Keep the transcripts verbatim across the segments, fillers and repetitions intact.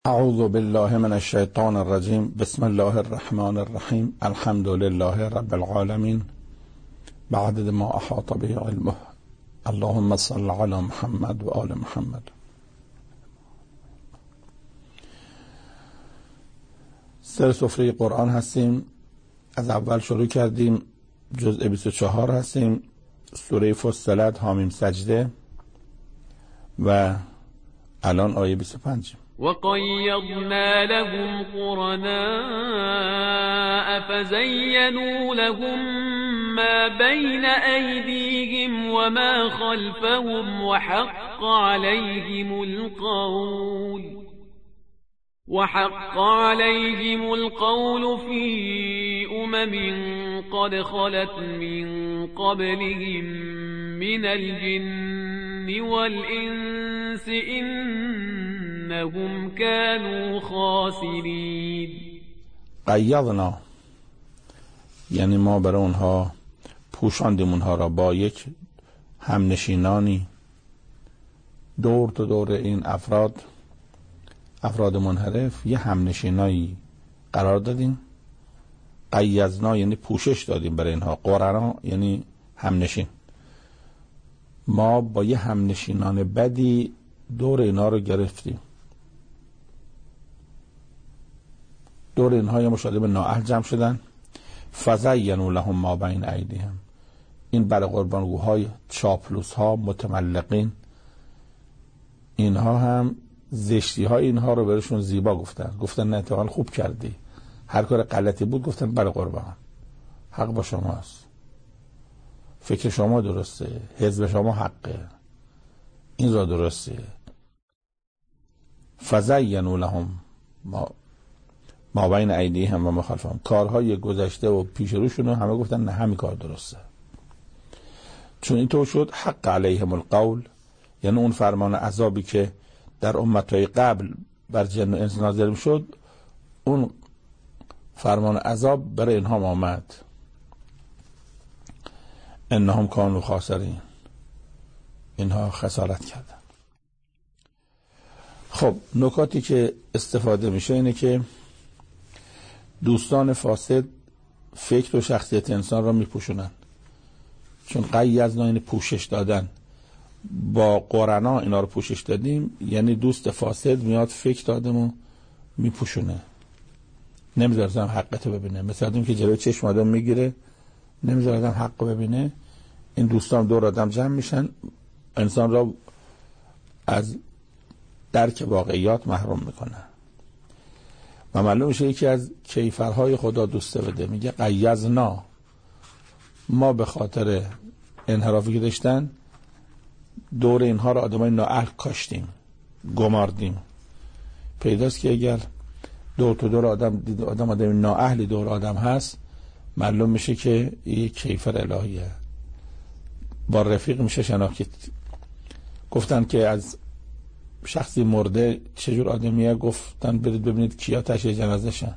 اعوذ بالله من الشیطان الرجیم. بسم الله الرحمن الرحیم. الحمد لله رب العالمین بعدد ما احاط به علمه. اللهم صل علی محمد و آل محمد. سر سفره قرآن هستیم. از اول شروع کردیم. جزء بیست و چهار هستیم. سوره فصلت، حامیم، سجده و الان آیه بیست و پنج. وقيضنا لهم قرناء فزينوا لهم ما بين أيديهم وما خلفهم وحق عليهم القول وحق عليهم القول في أمم قد خلت من قبلهم من الجن والإنس إنهم كانوا خاسرين. قیضنا یعنی ما برای اونها پوشاندیم اونها را با یک همنشینانی دور تا دور این افراد افراد منحرف یه همنشینایی قرار دادیم. قیضنا یعنی پوشش دادیم برای اینها. قرنا یعنی همنشین. ما با یه همنشینان بدی دور اینها رو گرفتیم. دور اینها یه مشاهده به نااهل جمع شدن. فزینوا لهم ما بین ایدیهم. این برای قربانگوهای چاپلوس ها، متملقین، اینها هم زشتی های اینها رو برشون زیبا گفتن. گفتن نه اتفاقا خوب کردی، هر کار غلطی بود گفتن برای قربان حق با شماست، فکر شما درسته، حزب شما حقه، این را درسته. فزینوا لهم ما ما بین ایدیهم و ما خلفهم. کارهای گذشته و پیش روشون رو همه گفتن نه همین کار درسته. چون اینطور شد حق علیهم القول، یعنی اون فرمان عذابی که در امتهای قبل بر جن و انس نازل شد، اون فرمان عذاب برای اینها آمد. انهم کانوا خاسرین. اینها خسارت کردن. خب نکاتی که استفاده میشه اینه که دوستان فاسد فکر و شخصیت انسان را میپوشونن. چون قیضنا یعنی پوشش دادن، با قرنا اینا رو پوشش دادیم، یعنی دوست فاسد میاد فکر دادمو میپوشونه، نمیذاره حقیقتو ببینه. مثلا آدمی که جلوی چشم آدم میگیره نمیذاره آدم حقو ببینه. این دوستان دور آدم جمع میشن، انسان را از درک واقعیات محروم میکنن. و معلوم میشه یکی از کیفرهای خدا دوسته بده. میگه قیضنا، ما به خاطر انحرافی که داشتن دور اینها را آدمای نااهل کاشتیم، گماردیم. پیداست که اگر دور تو دور آدم دید آدم آدم نااهلی دور آدم هست، معلوم میشه که این کیفر الهیه. با رفیق میشه شناخت. گفتن که از شخصی مرده چجور آدمیه، گفتن برید ببینید کیا تشییع جنازه شن.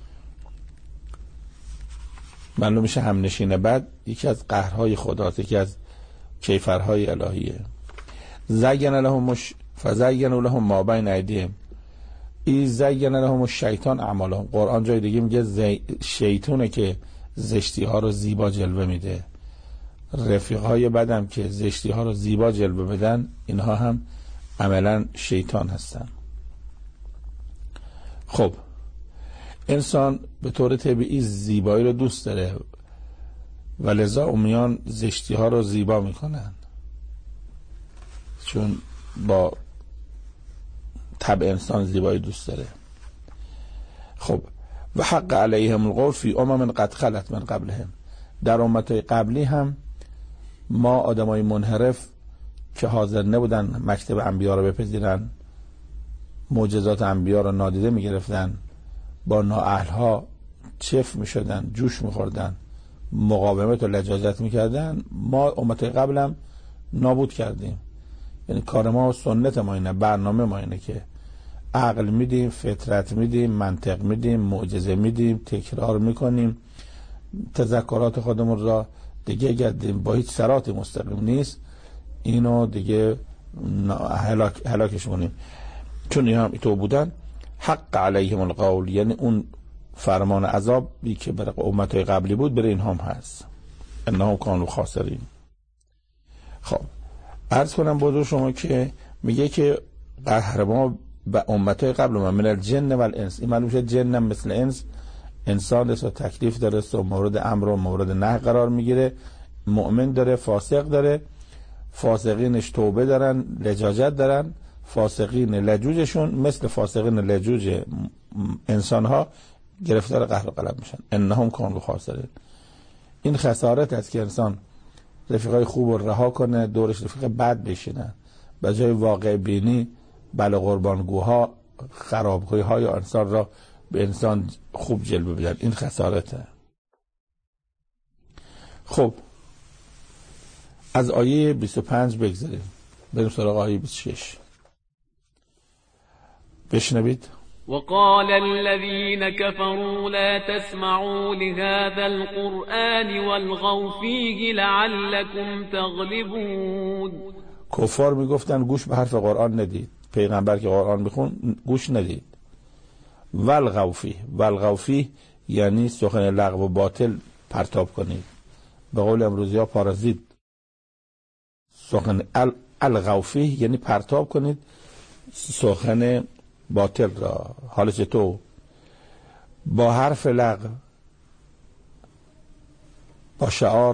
معلوم میشه همنشینه بد یکی از قهرهای خداست، یکی از کیفرهای الهیه. زین لهم مش فزین لهم ما بین ایدیهم. ای زین لهم الشیطان اعمالهم. قرآن جای دیگه میگه زی... شیطونه که زشتی ها رو زیبا جلوه میده. رفیق های بدم که زشتی ها رو زیبا جلوه بدن، اینها هم عملا شیطان هستن. خب انسان به طور طبیعی زیبایی رو دوست داره و لذا امیان زشتی ها رو زیبا میکنن، چون با طبع انسان زیبایی دوست داره. خب و حق علیهم القول فی امم قد خلت من قبلهم. در امتهای قبلی هم ما آدمای منحرف که حاضر نبودن مکتب انبیا رو بپذیرن، معجزات انبیا رو نادیده میگرفتن، با نااهلها چف میشدن، جوش میخوردن، مقاومت و لجاجت میکردن، ما امت قبلم نابود کردیم. یعنی کار ما و سنت ما اینه، برنامه ما اینه که عقل میدیم، فطرت میدیم، منطق میدیم، معجزه میدیم، تکرار میکنیم، تذکرات خودمون را دیگه گردیم با هیچ سرات مستقیم نیست، اینو دیگه هلاک هلاکش کنیم. چون اینا هم تو بودن حق علیهم القول، یعنی اون فرمان عذابی که برای امتهای قبلی بود برای اینها هم هست. انهم کانوا خاسرین. خب عرض کنم بودو شما که میگه که قهر ما به امتهای قبل ما من الجن و الانس، این معلوم شد جن هم مثل انس انسان است و تکلیف داره و مورد امر و مورد نهی قرار میگیره. مؤمن داره، فاسق داره. فاسقینش توبه دارن، لجاجت دارن. فاسقین لجوجشون مثل فاسقین لجوج انسان ها گرفتار قهر و غضب میشن. انهم کانوا خاسرین. این خسارت است که انسان رفیقای خوب رو رها کنه، دورش رفیق بد بشینن، به جای واقع بینی بله قربانگوها خرابگوی های انسان را به انسان خوب جلوه بدن. این خسارته. خب از آیه بیست و پنج بگذاریم بریم سراغ آیه بیست و شش. بشنوید. وقال الذين كفروا لا تسمعوا لهذا القرآن والغوا فيه لعلكم تغلبون. کفار میگفتن گوش به حرف قرآن ندید، پیغمبر که قرآن میخون گوش ندید. والغوا فیه، والغوا فیه یعنی سخن لغو و باطل پرتاب کنید. به قول امروزی ها پارازیت. سخن الغوا فیه یعنی پرتاب کنید سخن باطل را. حالا چطور؟ با حرف لغو، با شعار،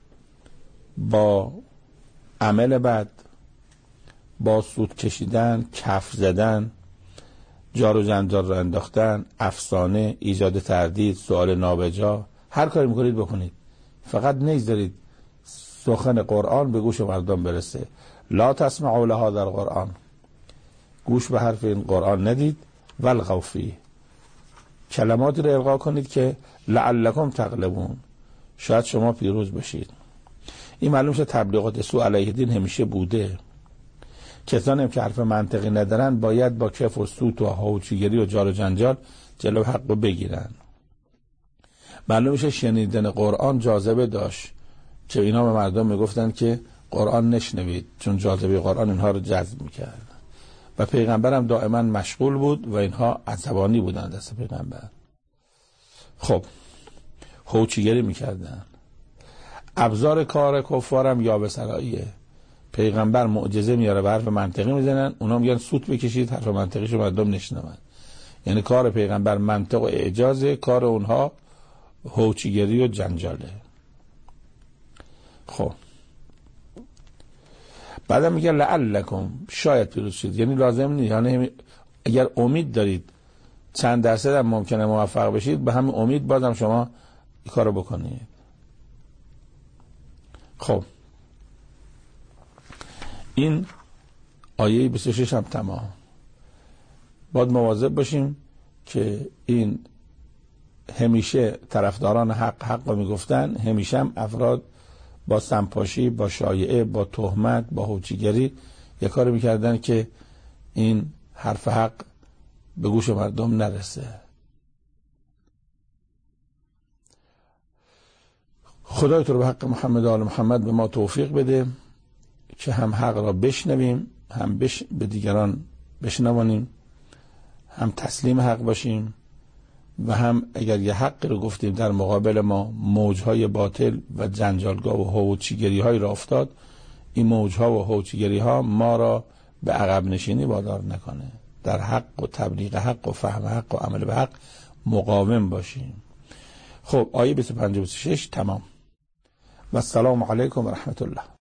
با عمل بد، با سود کشیدن، کف زدن، جار و جنجال را انداختن، افسانه، ایجاد تردید، سوال نابجا، هر کاری میکنید بکنید، فقط نگذارید سخن قرآن به گوش مردم برسه. لا تسمعوا لهذا القرآن، گوش به حرف این قرآن ندید. والغوا فیه، کلماتی را القا کنید که لعلکم تغلبون، شاید شما پیروز بشید. این معلوم شد تبلیغات سو علیه دین همیشه بوده. کسانی که حرف منطقی ندارن باید با کف و سوت و هوچیگری و جار و جنجال جلو حق رو بگیرن. معلوم شد شنیدن قرآن جاذبه داشت که اینا به مردم میگفتن که قرآن نشنوید، چون جاذبه قرآن اینها رو جذب میکرد. و پیغمبر هم دائما مشغول بود و اینها عصبانی بودن دست پیغمبر. خب هوچیگری میکردن. ابزار کار کفارم یابسراییه. پیغمبر معجزه میاره و حرف منطقی میزنن، اونا میگن سوت بکشید حرف منطقیشو مردم نشنون. یعنی کار پیغمبر منطق و اعجازه، کار اونها هوچیگری و جنجاله. خب بعدم میگه لعلکم، شاید پیروز شید. یعنی لازم نیست، یعنی اگر امید دارید چند درصد هم ممکنه موفق بشید، به همین امید بازم شما این کارو بکنید. خب این آیه بیست و شش هم تمام. باید مواظب باشیم که این همیشه طرفداران حق حق رو میگفتن، همیشه هم افراد با سمپاشی، با شایعه، با تهمت، با هوچیگری یک کار میکردن که این حرف حق به گوش مردم نرسه. خدای تو رو به حق محمد و آل محمد به ما توفیق بده که هم حق را بشنویم، هم بش به دیگران بشنوانیم، هم تسلیم حق باشیم و هم اگر یه حق رو گفتیم در مقابل ما موجهای باطل و جنجالگاه و هوچیگری های را افتاد، این موجها و هوچیگری ها ما را به عقب نشینی وادار نکنه. در حق و تبلیغ حق و فهم حق و عمل به حق مقاوم باشیم. خب آیه بیست و پنج و بیست و شش تمام. و السلام علیکم و رحمت الله.